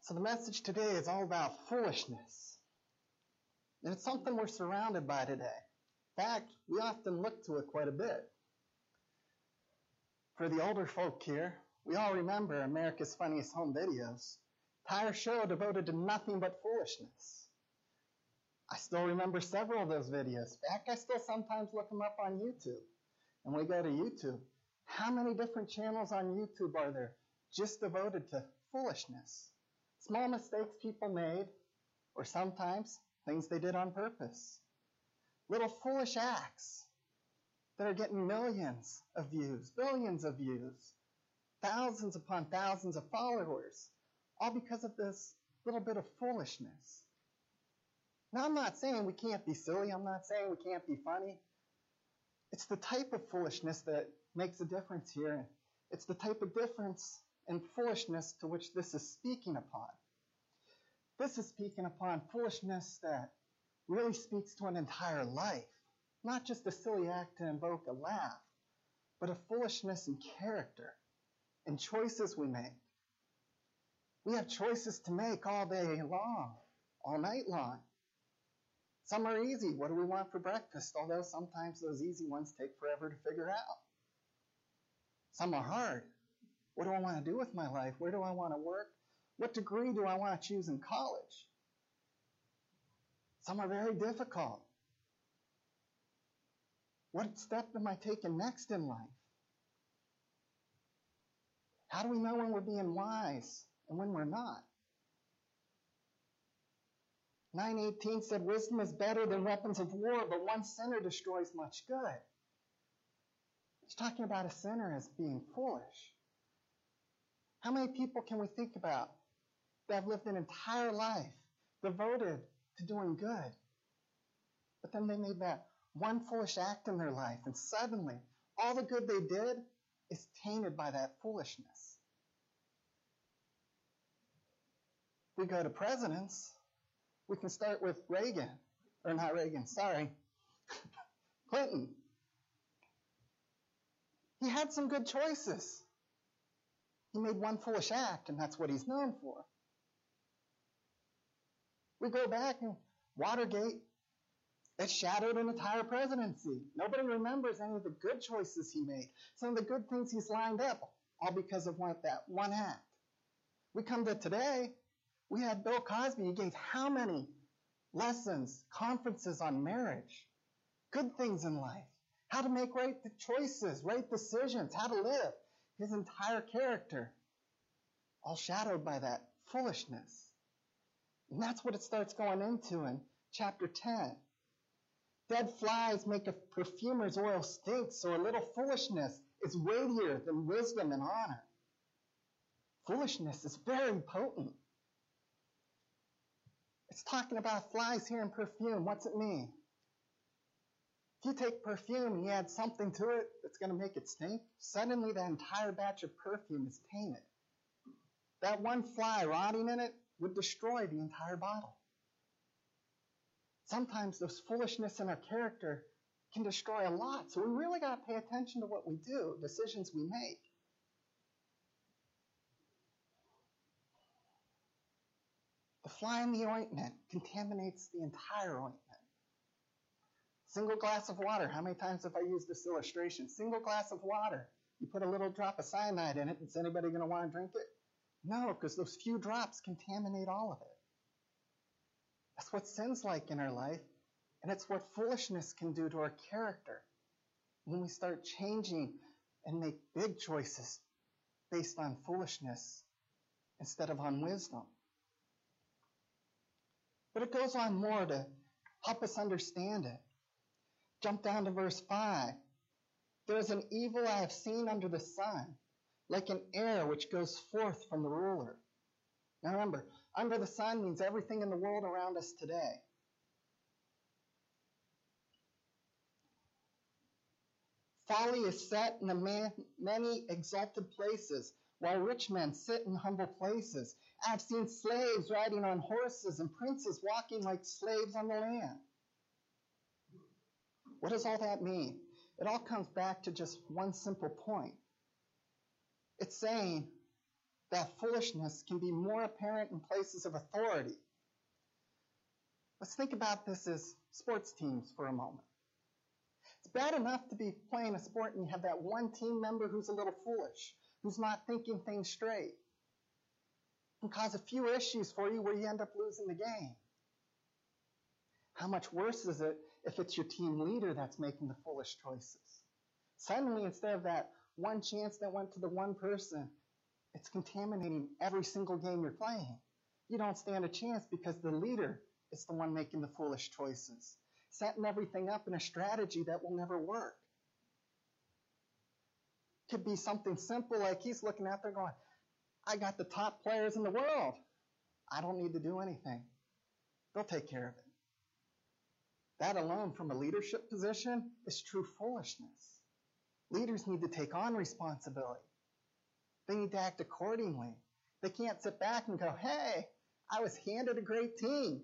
So the message today is all about foolishness. And it's something we're surrounded by today. In fact, we often look to it quite a bit. For the older folk here, we all remember America's Funniest Home Videos. Entire show devoted to nothing but foolishness. I still remember several of those videos. In fact, I still sometimes look them up on YouTube. And we go to YouTube. How many different channels on YouTube are there just devoted to foolishness? Small mistakes people made, or sometimes things they did on purpose. Little foolish acts that are getting millions of views, billions of views, thousands upon thousands of followers, all because of this little bit of foolishness. Now, I'm not saying we can't be silly. I'm not saying we can't be funny. It's the type of foolishness that makes a difference here. It's the type of difference and foolishness to which this is speaking upon. This is speaking upon foolishness that really speaks to an entire life, not just a silly act to invoke a laugh, but a foolishness in character and choices we make. We have choices to make all day long, all night long. Some are easy. What do we want for breakfast? Although sometimes those easy ones take forever to figure out. Some are hard. What do I want to do with my life? Where do I want to work? What degree do I want to choose in college? Some are very difficult. What step am I taking next in life? How do we know when we're being wise and when we're not? 9:18 said, wisdom is better than weapons of war, but one sinner destroys much good. He's talking about a sinner as being foolish. How many people can we think about that have lived an entire life devoted to doing good, but then they made that one foolish act in their life, and suddenly all the good they did is tainted by that foolishness? If we go to presidents, we can start with Clinton. He had some good choices. He made one foolish act, and that's what he's known for. We go back, and Watergate, it shadowed an entire presidency. Nobody remembers any of the good choices he made, some of the good things he's lined up, all because of that one act. We come to today, we had Bill Cosby. He gave how many lessons, conferences on marriage, good things in life, how to make right choices, right decisions, how to live. His entire character, all shadowed by that foolishness. And that's what it starts going into in chapter 10. Dead flies make a perfumer's oil stink, so a little foolishness is weightier than wisdom and honor. Foolishness is very potent. It's talking about flies here in perfume. What's it mean? If you take perfume and you add something to it that's going to make it stink, suddenly that entire batch of perfume is tainted. That one fly rotting in it would destroy the entire bottle. Sometimes those foolishness in our character can destroy a lot. So we really got to pay attention to what we do, decisions we make. The fly in the ointment contaminates the entire ointment. Single glass of water. How many times have I used this illustration? Single glass of water. You put a little drop of cyanide in it. Is anybody going to want to drink it? No, because those few drops contaminate all of it. That's what sin's like in our life, and it's what foolishness can do to our character when we start changing and make big choices based on foolishness instead of on wisdom. But it goes on more to help us understand it. Jump down to verse 5. There is an evil I have seen under the sun, like an air which goes forth from the ruler. Now remember, under the sun means everything in the world around us today. Folly is set in many exalted places, while rich men sit in humble places. I have seen slaves riding on horses and princes walking like slaves on the land. What does all that mean? It all comes back to just one simple point. It's saying that foolishness can be more apparent in places of authority. Let's think about this as sports teams for a moment. It's bad enough to be playing a sport and you have that one team member who's a little foolish, who's not thinking things straight. It can cause a few issues for you where you end up losing the game. How much worse is it if it's your team leader that's making the foolish choices? Suddenly, instead of that one chance that went to the one person, it's contaminating every single game you're playing. You don't stand a chance because the leader is the one making the foolish choices, setting everything up in a strategy that will never work. Could be something simple like he's looking out there going, I got the top players in the world. I don't need to do anything. They'll take care of it. That alone from a leadership position is true foolishness. Leaders need to take on responsibility. They need to act accordingly. They can't sit back and go, hey, I was handed a great team.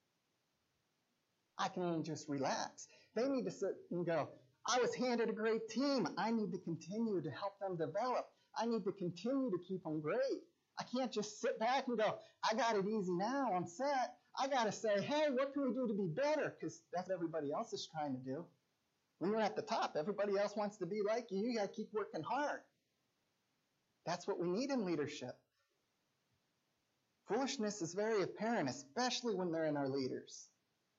I can just relax. They need to sit and go, I was handed a great team. I need to continue to help them develop. I need to continue to keep them great. I can't just sit back and go, I got it easy now, I'm set. I got to say, hey, what can we do to be better? Because that's what everybody else is trying to do. When you're at the top, everybody else wants to be like you. You got to keep working hard. That's what we need in leadership. Foolishness is very apparent, especially when they're in our leaders.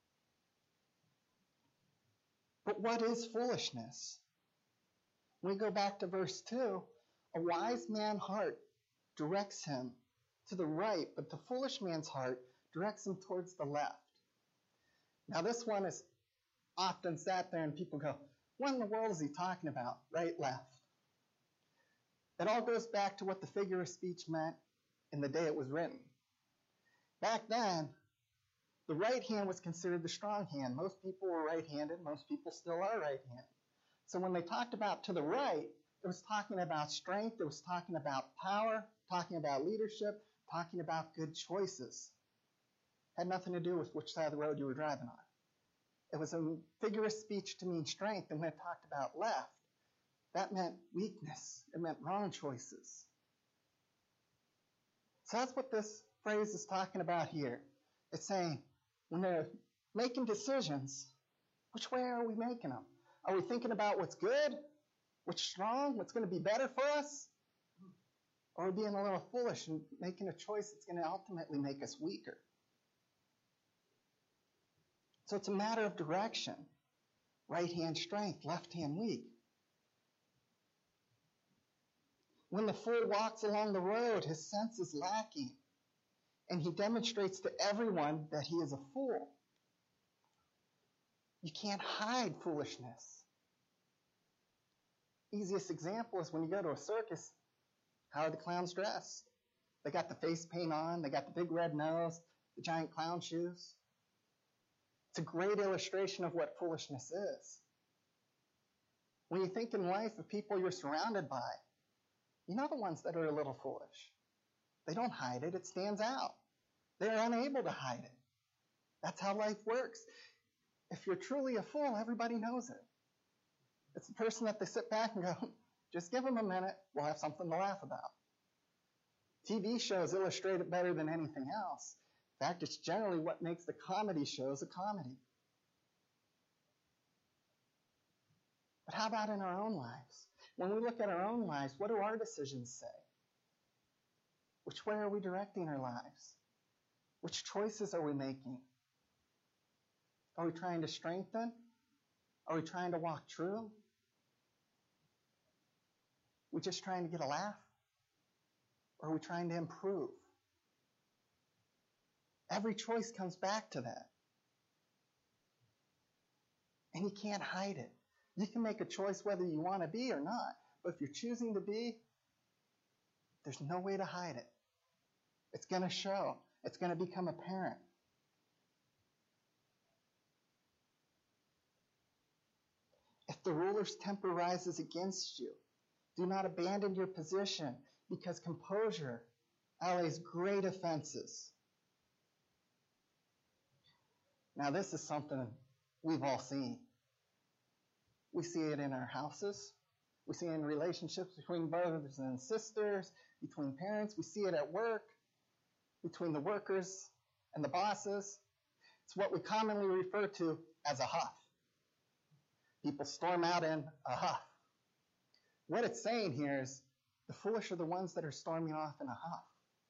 But what is foolishness? When we go back to verse 2, a wise man's heart directs him to the right, but the foolish man's heart directs him towards the left. Now this one is often sat there and people go, what in the world is he talking about? Right, left. It all goes back to what the figure of speech meant in the day it was written. Back then, the right hand was considered the strong hand. Most people were right-handed. Most people still are right-handed. So when they talked about to the right, it was talking about strength. It was talking about power, talking about leadership, talking about good choices. Had nothing to do with which side of the road you were driving on. It was a figure of speech to mean strength, and when it talked about left, that meant weakness. It meant wrong choices. So that's what this phrase is talking about here. It's saying, when they're making decisions, which way are we making them? Are we thinking about what's good, what's strong, what's going to be better for us? Or are we being a little foolish and making a choice that's going to ultimately make us weaker? So it's a matter of direction. Right hand strength, left hand weak. When the fool walks along the road, his sense is lacking, and he demonstrates to everyone that he is a fool. You can't hide foolishness. Easiest example is when you go to a circus, how are the clowns dressed? They got the face paint on, they got the big red nose, the giant clown shoes. It's a great illustration of what foolishness is. When you think in life of people you're surrounded by, you know the ones that are a little foolish. They don't hide it. It stands out. They're unable to hide it. That's how life works. If you're truly a fool, everybody knows it. It's the person that they sit back and go, just give them a minute, we'll have something to laugh about. TV shows illustrate it better than anything else. In fact, it's generally what makes the comedy shows a comedy. But how about in our own lives? When we look at our own lives, what do our decisions say? Which way are we directing our lives? Which choices are we making? Are we trying to strengthen? Are we trying to walk true? We just trying to get a laugh? Or are we trying to improve? Every choice comes back to that. And you can't hide it. You can make a choice whether you want to be or not. But if you're choosing to be, there's no way to hide it. It's going to show. It's going to become apparent. If the ruler's temper rises against you, do not abandon your position, because composure allays great offenses. Now, this is something we've all seen. We see it in our houses. We see it in relationships between brothers and sisters, between parents. We see it at work, between the workers and the bosses. It's what we commonly refer to as a huff. People storm out in a huff. What it's saying here is the foolish are the ones that are storming off in a huff.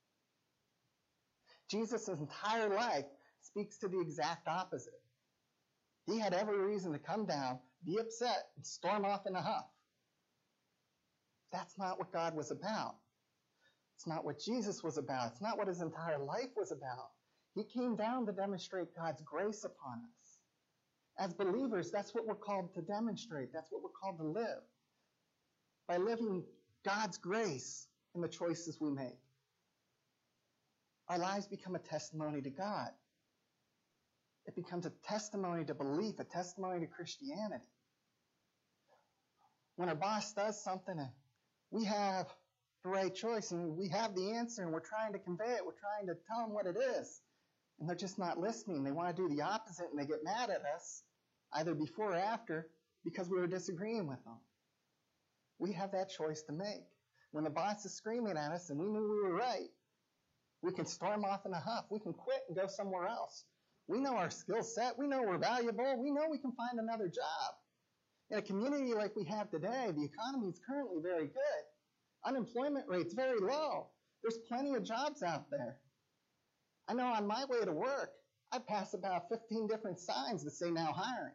Jesus' entire life speaks to the exact opposite. He had every reason to come down, be upset, and storm off in a huff. That's not what God was about. It's not what Jesus was about. It's not what his entire life was about. He came down to demonstrate God's grace upon us. As believers, that's what we're called to demonstrate. That's what we're called to live. By living God's grace in the choices we make. Our lives become a testimony to God. It becomes a testimony to belief, a testimony to Christianity. When our boss does something and we have the right choice and we have the answer and we're trying to convey it, we're trying to tell them what it is, and they're just not listening. They want to do the opposite and they get mad at us, either before or after, because we were disagreeing with them. We have that choice to make. When the boss is screaming at us and we knew we were right, we can storm off in a huff. We can quit and go somewhere else. We know our skill set. We know we're valuable. We know we can find another job. In a community like we have today, the economy is currently very good. Unemployment rate's very low. There's plenty of jobs out there. I know on my way to work, I pass about 15 different signs that say now hiring.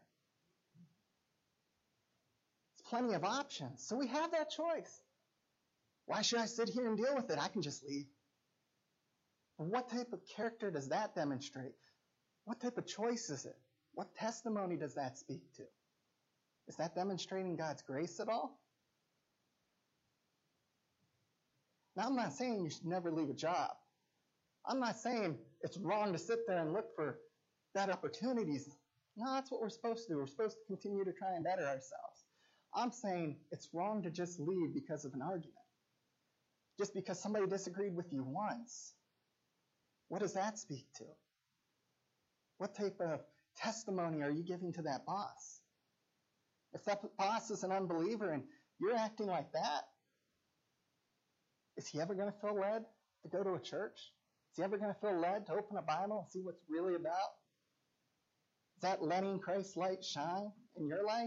There's plenty of options. So we have that choice. Why should I sit here and deal with it? I can just leave. But what type of character does that demonstrate? What type of choice is it? What testimony does that speak to? Is that demonstrating God's grace at all? Now, I'm not saying you should never leave a job. I'm not saying it's wrong to sit there and look for better opportunities. No, that's what we're supposed to do. We're supposed to continue to try and better ourselves. I'm saying it's wrong to just leave because of an argument. Just because somebody disagreed with you once. What does that speak to? What type of testimony are you giving to that boss? If that boss is an unbeliever and you're acting like that, is he ever going to feel led to go to a church? Is he ever going to feel led to open a Bible and see what's really about? Is that letting Christ's light shine in your life?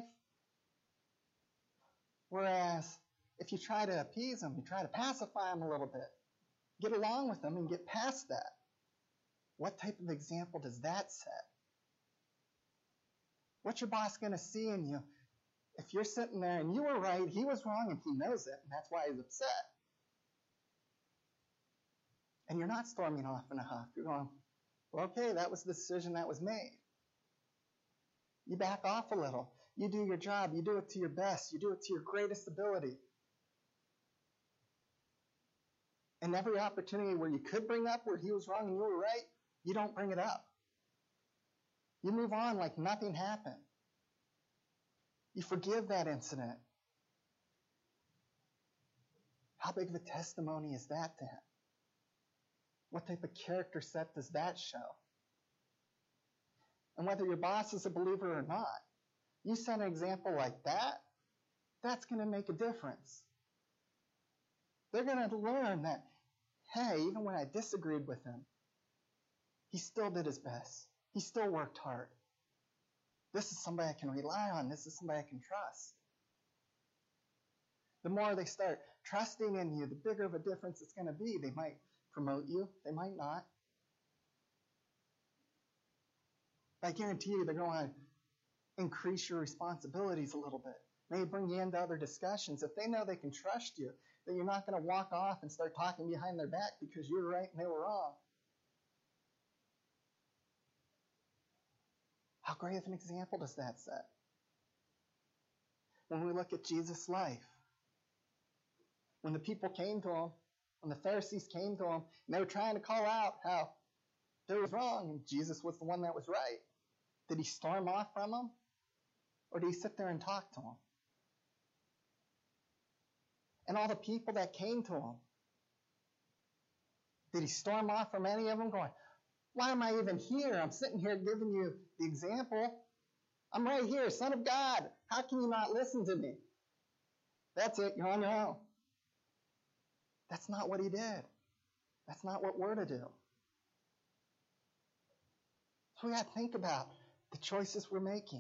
Whereas, if you try to appease him, you try to pacify him a little bit, get along with him and get past that, what type of example does that set? What's your boss going to see in you if you're sitting there and you were right, he was wrong, and he knows it, and that's why he's upset? And you're not storming off in a huff. You're going, well, okay, that was the decision that was made. You back off a little. You do your job. You do it to your best. You do it to your greatest ability. And every opportunity where you could bring up where he was wrong and you were right, you don't bring it up. You move on like nothing happened. You forgive that incident. How big of a testimony is that to him? What type of character set does that show? And whether your boss is a believer or not, you set an example like that, that's going to make a difference. They're going to learn that, hey, even when I disagreed with him, he still did his best. He still worked hard. This is somebody I can rely on. This is somebody I can trust. The more they start trusting in you, the bigger of a difference it's going to be. They might promote you. They might not. I guarantee you they're going to increase your responsibilities a little bit. Maybe bring you into other discussions. If they know they can trust you, then you're not going to walk off and start talking behind their back because you were right and they were wrong. How great of an example does that set? When we look at Jesus' life, when the people came to him, when the Pharisees came to him, and they were trying to call out how they was wrong, and Jesus was the one that was right, did he storm off from them? Or did he sit there and talk to them? And all the people that came to him, did he storm off from any of them going, why am I even here? I'm sitting here giving you the example. I'm right here, Son of God. How can you not listen to me? That's it, you're on your own. That's not what he did. That's not what we're to do. So we got to think about the choices we're making.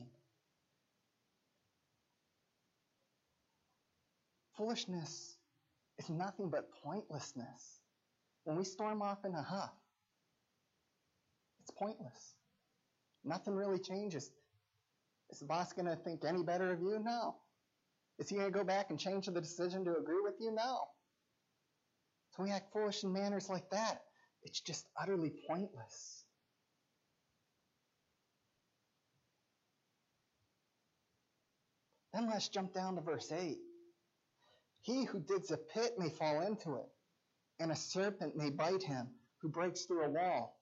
Foolishness is nothing but pointlessness. When we storm off in a huff, it's pointless. Nothing really changes. Is the boss going to think any better of you? No. Is he going to go back and change the decision to agree with you? No. So we act foolish in manners like that. It's just utterly pointless. Then let's jump down to verse 8. He who digs a pit may fall into it, and a serpent may bite him who breaks through a wall.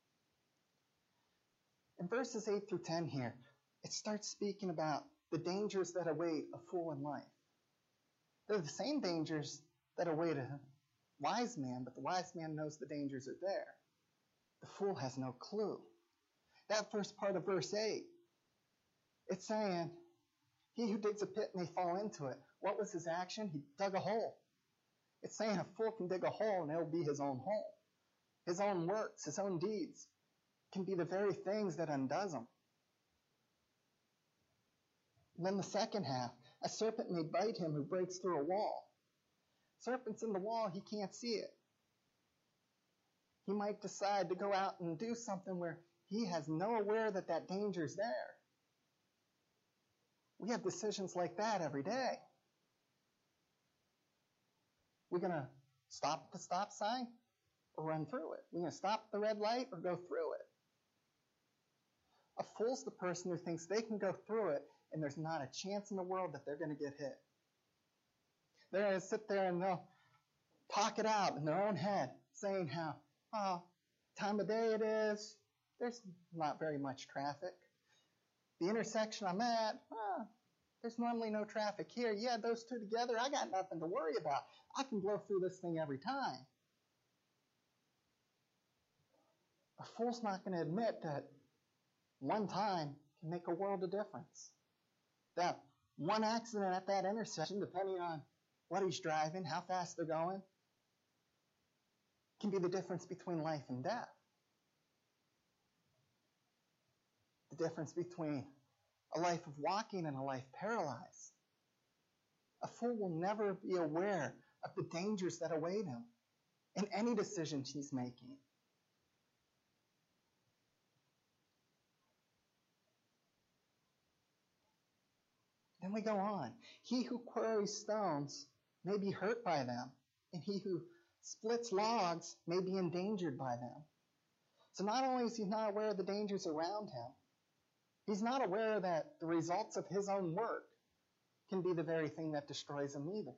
In verses 8 through 10 here, it starts speaking about the dangers that await a fool in life. They're the same dangers that await a wise man, but the wise man knows the dangers are there. The fool has no clue. That first part of verse 8, it's saying, he who digs a pit may fall into it. What was his action? He dug a hole. It's saying a fool can dig a hole and it'll be his own hole. His own works, his own deeds can be the very things that undoes him. And then the second half, a serpent may bite him who breaks through a wall. Serpent's in the wall, he can't see it. He might decide to go out and do something where he has no aware that that danger's there. We have decisions like that every day. We're going to stop at the stop sign or run through it. We're going to stop at the red light or go through it. A fool's the person who thinks they can go through it and there's not a chance in the world that they're going to get hit. They're going to sit there and they'll talk it out in their own head, saying how, time of day it is, there's not very much traffic. The intersection I'm at, there's normally no traffic here. Yeah, those two together, I got nothing to worry about. I can blow through this thing every time. A fool's not going to admit that one time can make a world of difference. That one accident at that intersection, depending on what he's driving, how fast they're going, can be the difference between life and death. The difference between a life of walking and a life paralyzed. A fool will never be aware of the dangers that await him in any decision he's making. Then we go on. He who quarries stones may be hurt by them, and he who splits logs may be endangered by them. So not only is he not aware of the dangers around him, he's not aware that the results of his own work can be the very thing that destroys him either.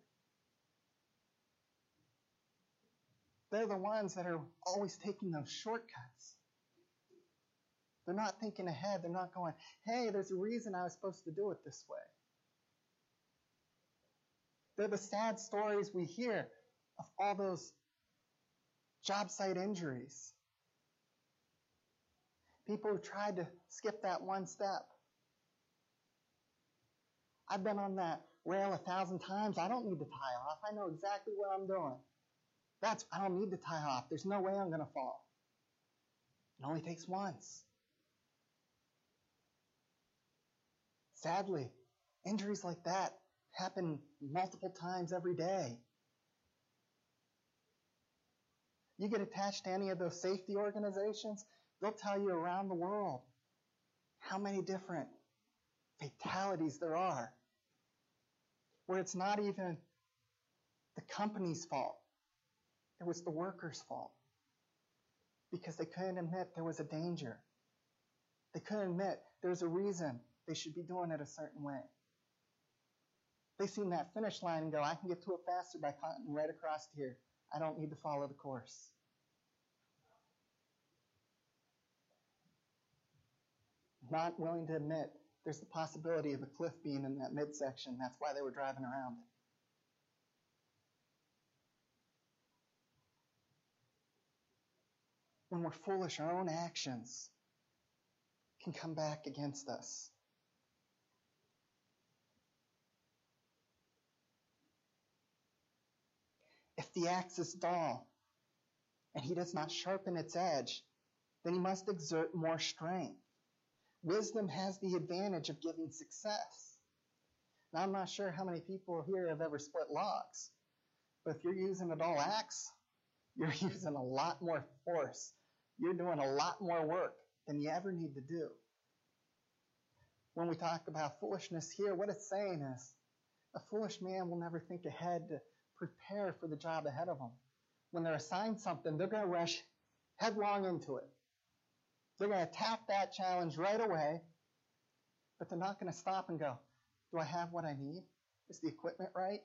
They're the ones that are always taking those shortcuts. They're not thinking ahead. They're not going, hey, there's a reason I was supposed to do it this way. They're the sad stories we hear of all those job site injuries. People who tried to skip that one step. I've been on that rail 1,000 times. I don't need to tie off. I know exactly what I'm doing. I don't need to tie off. There's no way I'm going to fall. It only takes once. Sadly, injuries like that happen multiple times every day. You get attached to any of those safety organizations, they'll tell you around the world how many different fatalities there are, where it's not even the company's fault. It was the workers' fault, because they couldn't admit there was a danger. They couldn't admit there's a reason they should be doing it a certain way. They seen that finish line and go, I can get to it faster by cutting right across here. I don't need to follow the course. Not willing to admit there's the possibility of a cliff being in that midsection. That's why they were driving around it. When we're foolish, our own actions can come back against us. If the axe is dull and he does not sharpen its edge, then he must exert more strength. Wisdom has the advantage of giving success. Now, I'm not sure how many people here have ever split logs, but if you're using a dull axe, you're using a lot more force. You're doing a lot more work than you ever need to do. When we talk about foolishness here, what it's saying is a foolish man will never think ahead to prepare for the job ahead of them. When they're assigned something, they're going to rush headlong into it. They're going to attack that challenge right away, but they're not going to stop and go, do I have what I need? Is the equipment right?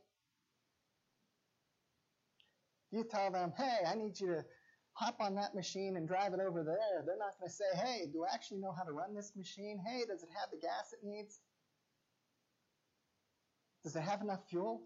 If you tell them, hey, I need you to hop on that machine and drive it over there, they're not going to say, hey, do I actually know how to run this machine? Hey, does it have the gas it needs? Does it have enough fuel?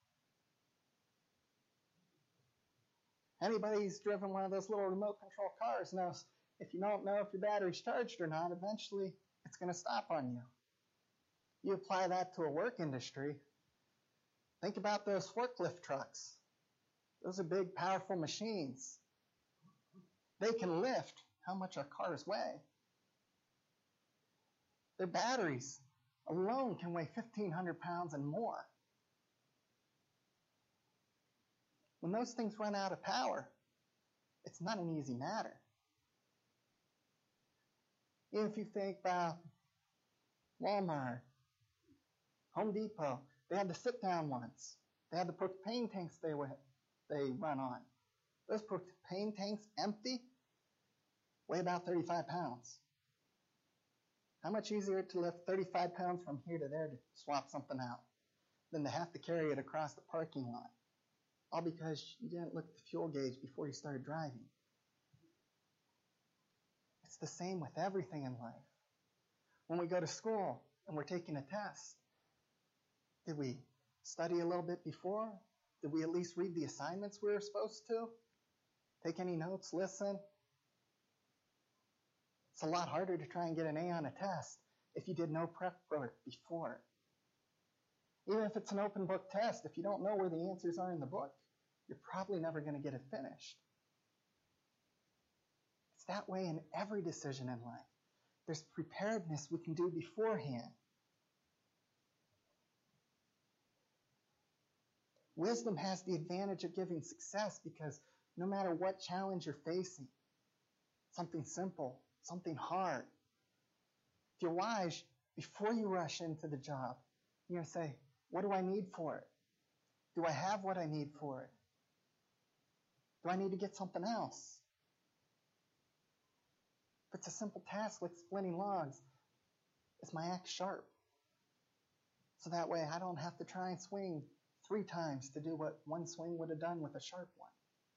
Anybody who's driven one of those little remote control cars knows if you don't know if your battery's charged or not, eventually it's going to stop on you. You apply that to a work industry. Think about those forklift trucks. Those are big, powerful machines. They can lift how much our cars weigh. Their batteries alone can weigh 1,500 pounds and more. When those things run out of power, it's not an easy matter. Even if you think about Walmart, Home Depot, they had the sit-down ones. They had the propane tanks they run on. Those propane tanks empty weigh about 35 pounds. How much easier to lift 35 pounds from here to there to swap something out than to have to carry it across the parking lot? All because you didn't look at the fuel gauge before you started driving. It's the same with everything in life. When we go to school and we're taking a test, did we study a little bit before? Did we at least read the assignments we were supposed to? Take any notes, listen? It's a lot harder to try and get an A on a test if you did no prep work before. Even if it's an open book test, if you don't know where the answers are in the book, you're probably never going to get it finished. It's that way in every decision in life. There's preparedness we can do beforehand. Wisdom has the advantage of giving success because no matter what challenge you're facing, something simple, something hard, if you're wise, before you rush into the job, you're going to say, what do I need for it? Do I have what I need for it? Do I need to get something else? If it's a simple task like splitting logs, is my axe sharp? So that way I don't have to try and swing 3 times to do what one swing would have done with a sharp one.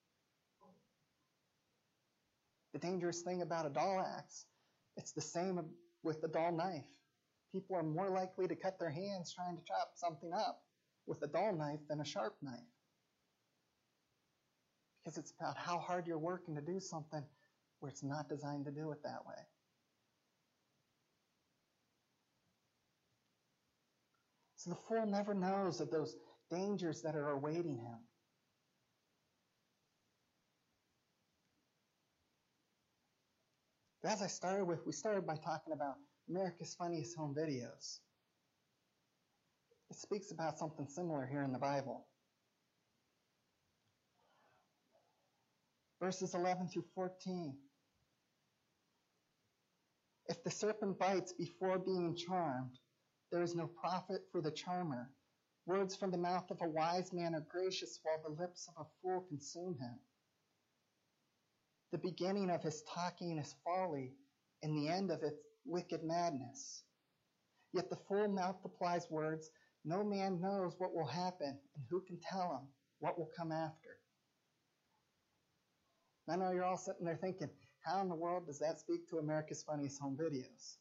The dangerous thing about a dull axe, it's the same with the dull knife. People are more likely to cut their hands trying to chop something up with a dull knife than a sharp knife. Because it's about how hard you're working to do something where it's not designed to do it that way. So the fool never knows of those dangers that are awaiting him. But as I started with, we started by talking about America's Funniest Home Videos. It speaks about something similar here in the Bible. Verses 11 through 14. If the serpent bites before being charmed, there is no profit for the charmer. Words from the mouth of a wise man are gracious, while the lips of a fool consume him. The beginning of his talking is folly, and the end of it wicked madness. Yet the fool multiplies words. No man knows what will happen, and who can tell him what will come after? I know you're all sitting there thinking, how in the world does that speak to America's Funniest Home Videos?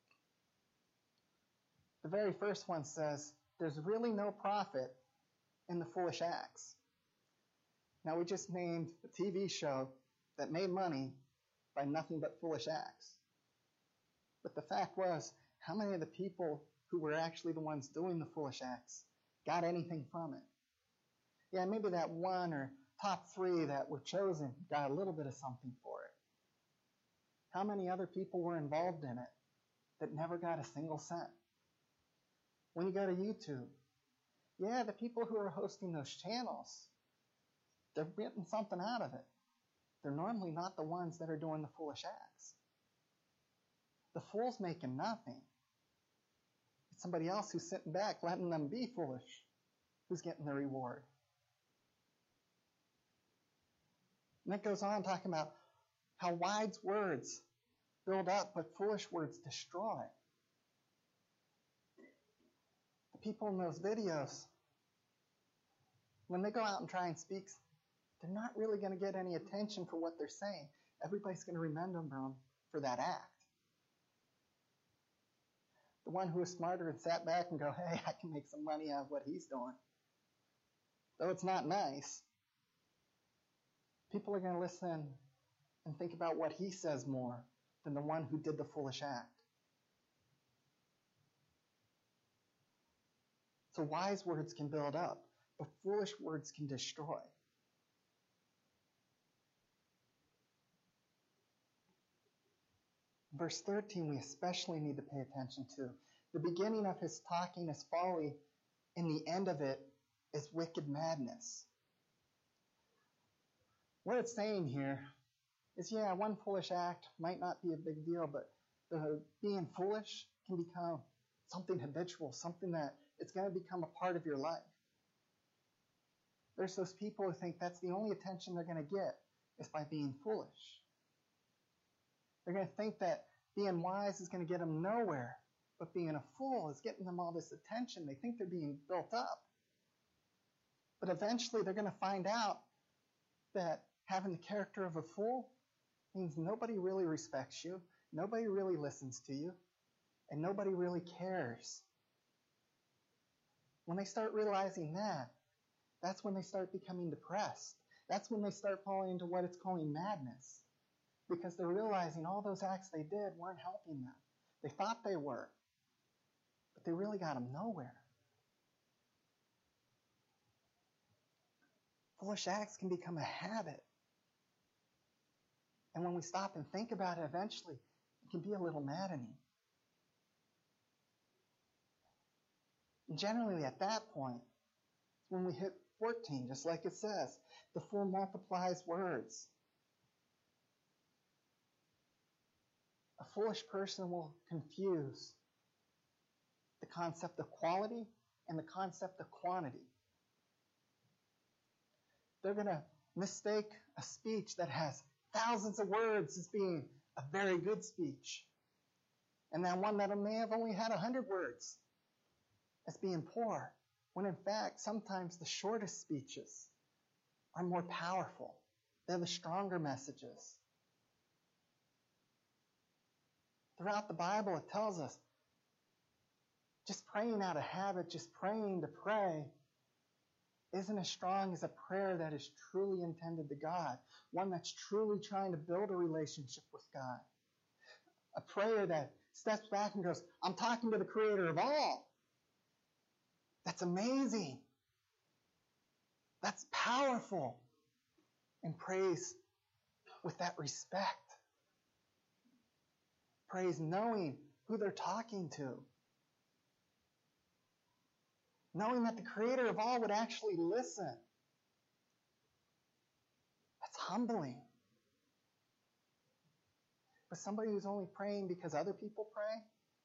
The very first one says, there's really no profit in the foolish acts. Now, we just named a TV show that made money by nothing but foolish acts. But the fact was, how many of the people who were actually the ones doing the foolish acts got anything from it? Yeah, maybe that one or top 3 that were chosen got a little bit of something for it. How many other people were involved in it that never got a single cent? When you go to YouTube, yeah, the people who are hosting those channels, they're getting something out of it. They're normally not the ones that are doing the foolish acts. The fool's making nothing. It's somebody else who's sitting back, letting them be foolish, who's getting the reward. And it goes on talking about how wise words build up, but foolish words destroy. The people in those videos, when they go out and try and speak, they're not really going to get any attention for what they're saying. Everybody's going to remember them for that act. The one who is smarter and sat back and go, hey, I can make some money out of what he's doing. Though it's not nice, people are going to listen and think about what he says more than the one who did the foolish act. So wise words can build up, but foolish words can destroy. Verse 13, we especially need to pay attention to. The beginning of his talking is folly, and the end of it is wicked madness. What it's saying here is, yeah, one foolish act might not be a big deal, but being foolish can become something habitual, something that it's going to become a part of your life. There's those people who think that's the only attention they're going to get is by being foolish. They're going to think that being wise is going to get them nowhere, but being a fool is getting them all this attention. They think they're being built up. But eventually they're going to find out that having the character of a fool means nobody really respects you, nobody really listens to you, and nobody really cares. When they start realizing that, that's when they start becoming depressed. That's when they start falling into what it's calling madness. Because they're realizing all those acts they did weren't helping them. They thought they were, but they really got them nowhere. Foolish acts can become a habit. And when we stop and think about it, eventually, it can be a little maddening. And generally, at that point, when we hit 14, just like it says, the fool multiplies words. A foolish person will confuse the concept of quality and the concept of quantity. They're going to mistake a speech that has thousands of words as being a very good speech, and that one that may have only had 100 words as being poor, when in fact sometimes the shortest speeches are more powerful. They're the stronger messages. Throughout the Bible, it tells us just praying out of habit, just praying to pray, isn't as strong as a prayer that is truly intended to God, one that's truly trying to build a relationship with God. A prayer that steps back and goes, I'm talking to the Creator of all. That's amazing. That's powerful. And prays with that respect. Praise knowing who they're talking to. Knowing that the Creator of all would actually listen. That's humbling. But somebody who's only praying because other people pray,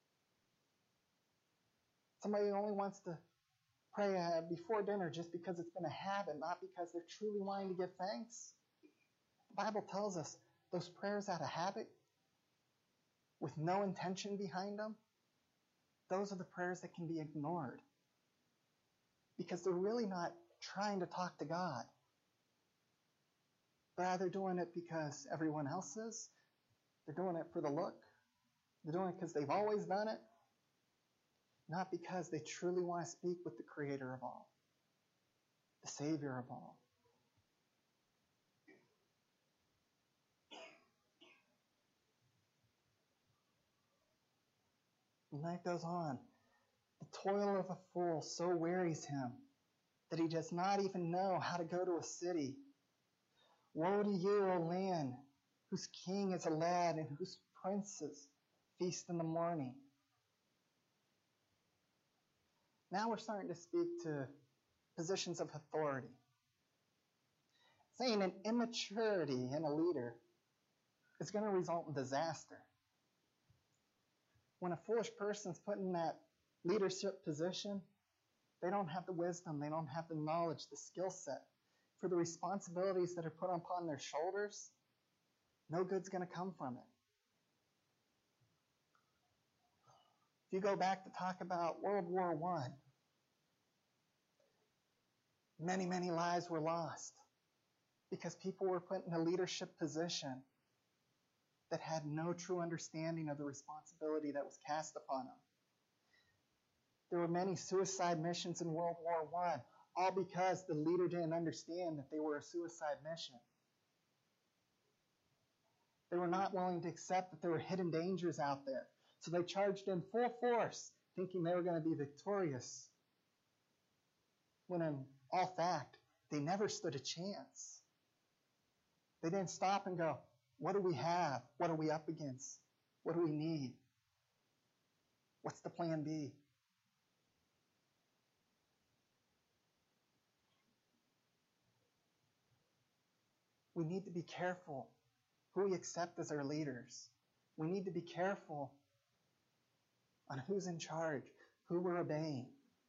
somebody who only wants to pray before dinner just because it's been a habit, not because they're truly wanting to give thanks. The Bible tells us those prayers out of habit, with no intention behind them, those are the prayers that can be ignored. Because they're really not trying to talk to God. They're either doing it because everyone else is, they're doing it for the look, they're doing it because they've always done it, not because they truly want to speak with the Creator of all, the Savior of all. The night goes on. The toil of a fool so wearies him that he does not even know how to go to a city. Woe to you, O land, whose king is a lad and whose princes feast in the morning. Now we're starting to speak to positions of authority, saying an immaturity in a leader is going to result in disaster. When a foolish person's put in that leadership position, they don't have the wisdom, they don't have the knowledge, the skill set for the responsibilities that are put upon their shoulders. No good's going to come from it. If you go back to talk about World War I, many, many lives were lost because people were put in a leadership position that had no true understanding of the responsibility that was cast upon them. There were many suicide missions in World War I, all because the leader didn't understand that they were a suicide mission. They were not willing to accept that there were hidden dangers out there, so they charged in full force, thinking they were going to be victorious, when in all fact, they never stood a chance. They didn't stop and go, what do we have? What are we up against? What do we need? What's the plan B? We need to be careful who we accept as our leaders. We need to be careful on who's in charge, who we're obeying.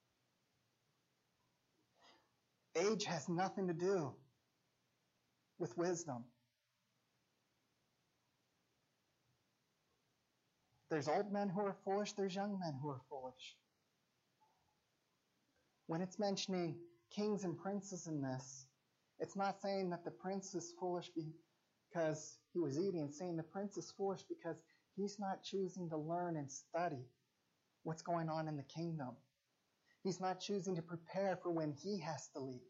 Age has nothing to do with wisdom. There's old men who are foolish, there's young men who are foolish. When it's mentioning kings and princes in this, it's not saying that the prince is foolish because he was eating. It's saying the prince is foolish because he's not choosing to learn and study what's going on in the kingdom. He's not choosing to prepare for when he has to lead.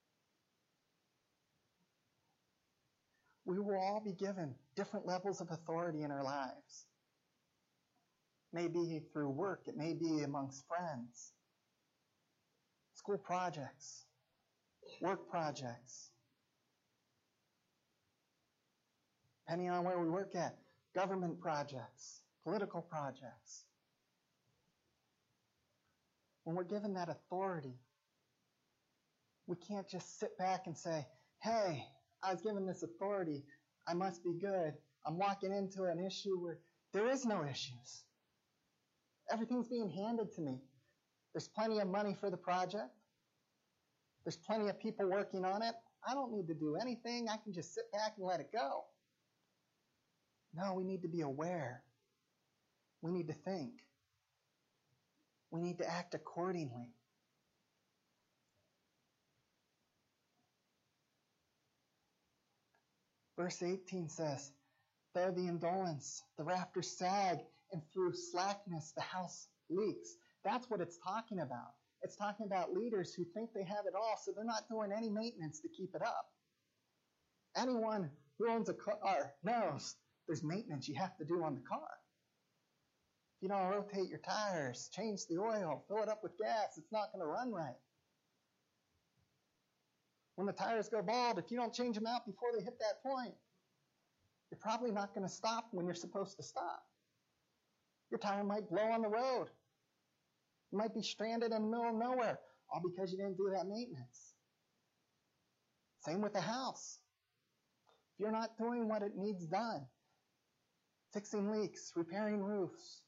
We will all be given different levels of authority in our lives. It may be through work. It may be amongst friends. School projects. Work projects. Depending on where we work at. Government projects. Political projects. When we're given that authority, we can't just sit back and say, hey, I was given this authority. I must be good. I'm walking into an issue where there is no issues. Everything's being handed to me. There's plenty of money for the project. There's plenty of people working on it. I don't need to do anything. I can just sit back and let it go. No, we need to be aware. We need to think. We need to act accordingly. Verse 18 says, though the indolence, the rafters sag, and through slackness the house leaks. That's what it's talking about. It's talking about leaders who think they have it all, so they're not doing any maintenance to keep it up. Anyone who owns a car knows there's maintenance you have to do on the car. If you don't rotate your tires, change the oil, fill it up with gas, it's not going to run right. When the tires go bald, if you don't change them out before they hit that point, you're probably not going to stop when you're supposed to stop. Your tire might blow on the road. You might be stranded in the middle of nowhere, all because you didn't do that maintenance. Same with the house. If you're not doing what it needs done, fixing leaks, repairing roofs,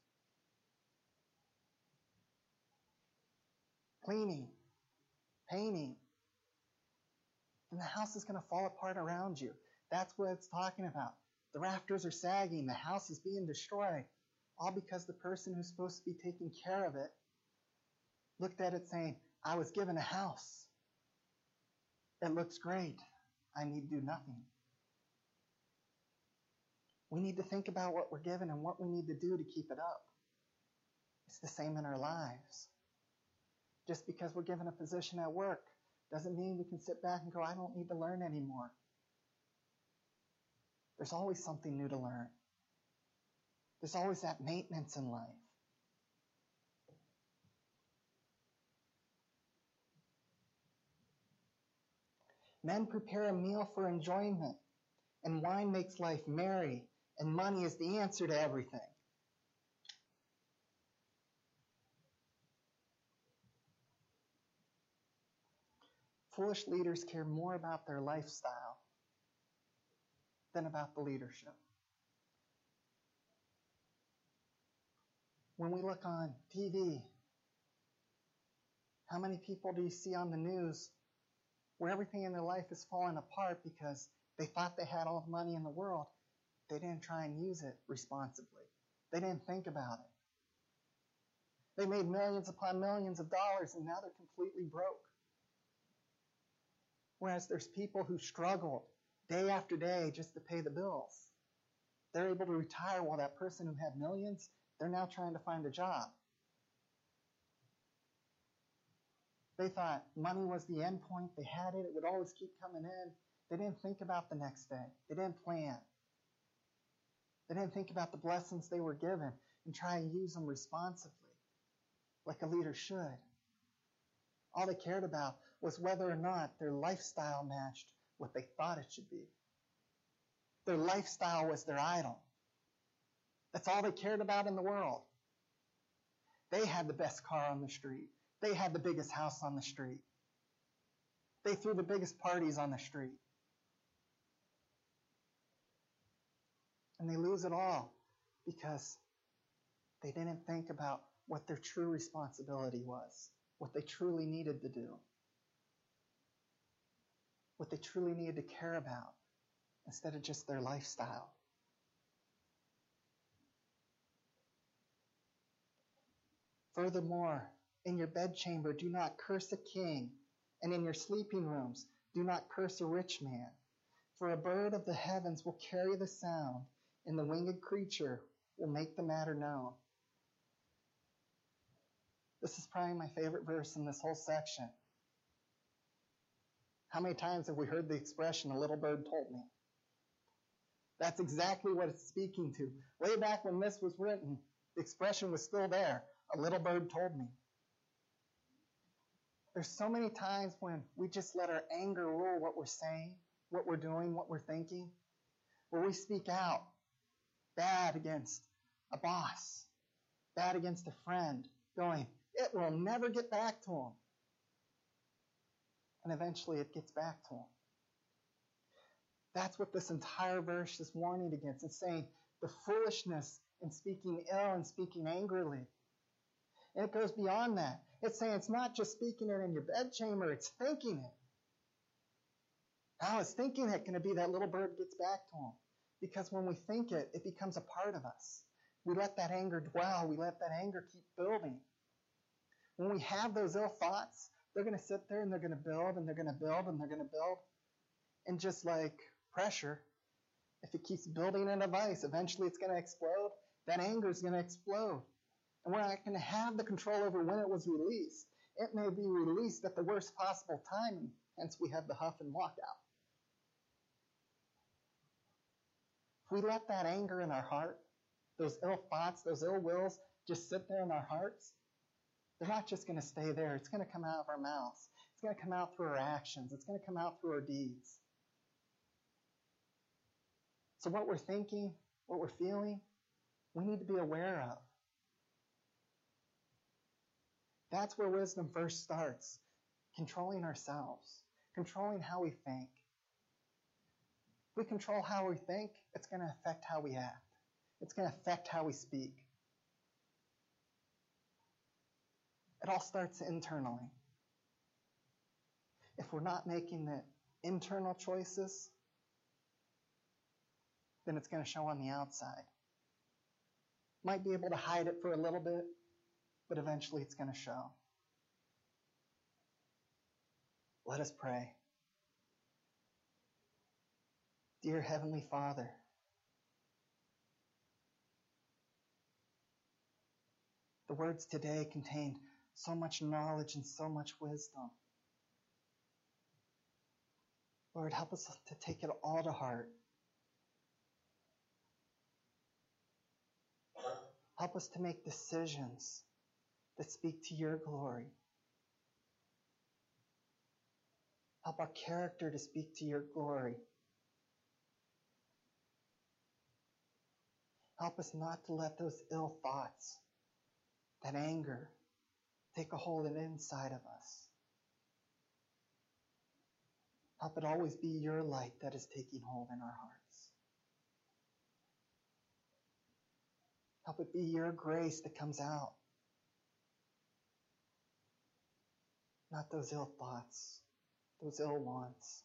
cleaning, painting, then the house is going to fall apart around you. That's what it's talking about. The rafters are sagging. The house is being destroyed. All because the person who's supposed to be taking care of it looked at it saying, I was given a house. It looks great. I need to do nothing. We need to think about what we're given and what we need to do to keep it up. It's the same in our lives. Just because we're given a position at work doesn't mean we can sit back and go, I don't need to learn anymore. There's always something new to learn. There's always that maintenance in life. Men prepare a meal for enjoyment, and wine makes life merry, and money is the answer to everything. Foolish leaders care more about their lifestyle than about the leadership. When we look on TV, how many people do you see on the news where everything in their life is falling apart because they thought they had all the money in the world? They didn't try and use it responsibly. They didn't think about it. They made millions upon millions of dollars, and now they're completely broke. Whereas there's people who struggled day after day just to pay the bills. They're able to retire, while that person who had millions, they're now trying to find a job. They thought money was the end point. They had it. It would always keep coming in. They didn't think about the next day. They didn't plan. They didn't think about the blessings they were given and try and use them responsibly, like a leader should. All they cared about was whether or not their lifestyle matched what they thought it should be. Their lifestyle was their idol. That's all they cared about in the world. They had the best car on the street. They had the biggest house on the street. They threw the biggest parties on the street. And they lose it all because they didn't think about what their true responsibility was, what they truly needed to do, what they truly needed to care about, instead of just their lifestyle. Furthermore, in your bedchamber, do not curse a king, and in your sleeping rooms, do not curse a rich man. For a bird of the heavens will carry the sound, and the winged creature will make the matter known. This is probably my favorite verse in this whole section. How many times have we heard the expression, a little bird told me? That's exactly what it's speaking to. Way back when this was written, the expression was still there. A little bird told me. There's so many times when we just let our anger rule what we're saying, what we're doing, what we're thinking, where we speak out bad against a boss, bad against a friend, going, it will never get back to him. And eventually it gets back to him. That's what this entire verse is warning against. It's saying the foolishness in speaking ill and speaking angrily. And it goes beyond that. It's saying it's not just speaking it in your bedchamber, it's thinking it. How is thinking it going to be that little bird gets back to him? Because when we think it, it becomes a part of us. We let that anger dwell. We let that anger keep building. When we have those ill thoughts, they're going to sit there and they're going to build and they're going to build and they're going to build. And just like pressure, if it keeps building in a vise, eventually it's going to explode. That anger is going to explode. And we're not going to have the control over when it was released. It may be released at the worst possible time, and hence we have the huff and walk out. If we let that anger in our heart, those ill thoughts, those ill wills, just sit there in our hearts, they're not just going to stay there. It's going to come out of our mouths. It's going to come out through our actions. It's going to come out through our deeds. So what we're thinking, what we're feeling, we need to be aware of. That's where wisdom first starts. Controlling ourselves. Controlling how we think. If we control how we think, it's going to affect how we act. It's going to affect how we speak. It all starts internally. If we're not making the internal choices, then it's going to show on the outside. Might be able to hide it for a little bit, but eventually it's going to show. Let us pray. Dear Heavenly Father, the words today contained so much knowledge and so much wisdom. Lord, help us to take it all to heart. Help us to make decisions that speak to your glory. Help our character to speak to your glory. Help us not to let those ill thoughts, that anger, take a hold inside of us. Help it always be your light that is taking hold in our hearts. Help it be your grace that comes out, not those ill thoughts, those ill wants.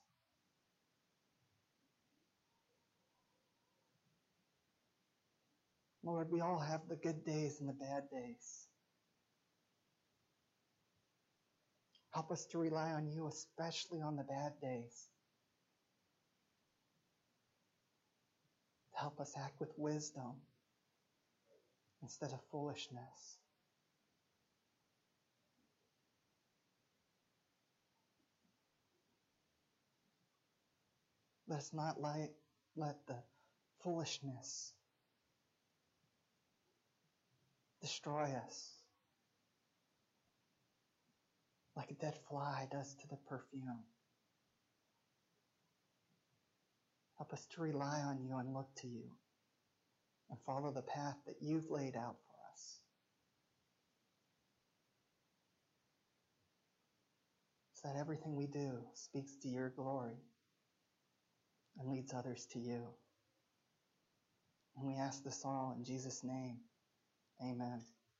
Lord, we all have the good days and the bad days. Help us to rely on you, especially on the bad days. Help us act with wisdom instead of foolishness. Let us not let the foolishness destroy us like a dead fly does to the perfume. Help us to rely on you and look to you and follow the path that you've laid out for us, so that everything we do speaks to your glory and leads others to you. And we ask this all in Jesus' name. Amen.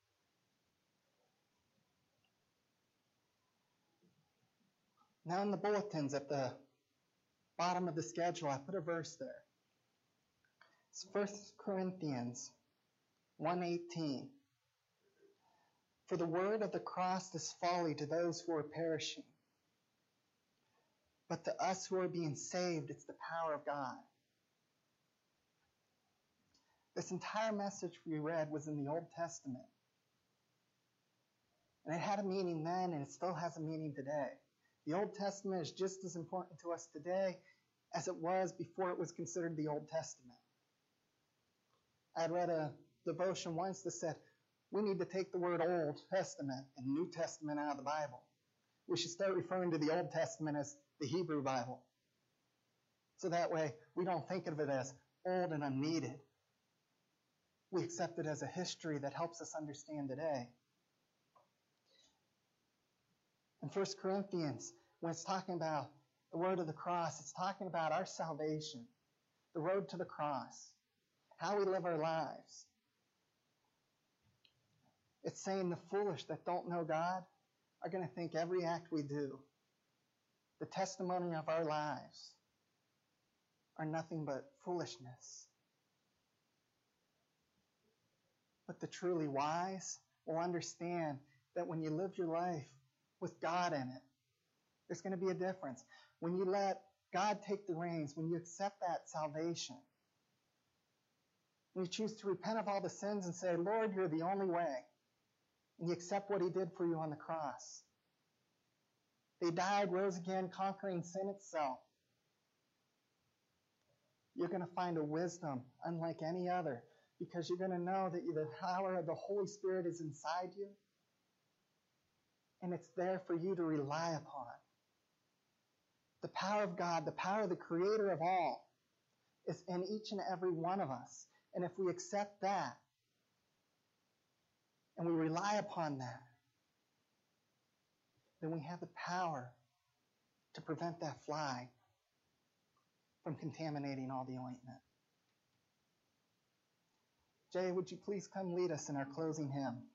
Now in the bulletins at the bottom of the schedule, I put a verse there. It's 1 Corinthians 1:18. For the word of the cross is folly to those who are perishing, but to us who are being saved, it's the power of God. This entire message we read was in the Old Testament. And it had a meaning then, and it still has a meaning today. The Old Testament is just as important to us today as it was before it was considered the Old Testament. I had read a devotion once that said, we need to take the word Old Testament and New Testament out of the Bible. We should start referring to the Old Testament as the Hebrew Bible. So that way, we don't think of it as old and unneeded. We accept it as a history that helps us understand today. In 1 Corinthians, when it's talking about the word of the cross, it's talking about our salvation, the road to the cross, how we live our lives. It's saying the foolish that don't know God are going to think every act we do, the testimony of our lives, are nothing but foolishness. But the truly wise will understand that when you live your life with God in it, there's going to be a difference. When you let God take the reins, when you accept that salvation, when you choose to repent of all the sins and say, Lord, you're the only way, and you accept what he did for you on the cross. He died, rose again, conquering sin itself. You're going to find a wisdom unlike any other, because you're going to know that the power of the Holy Spirit is inside you, and it's there for you to rely upon. The power of God, the power of the Creator of all, is in each and every one of us. And if we accept that, and we rely upon that, then we have the power to prevent that fly from contaminating all the ointment. Jay, would you please come lead us in our closing hymn?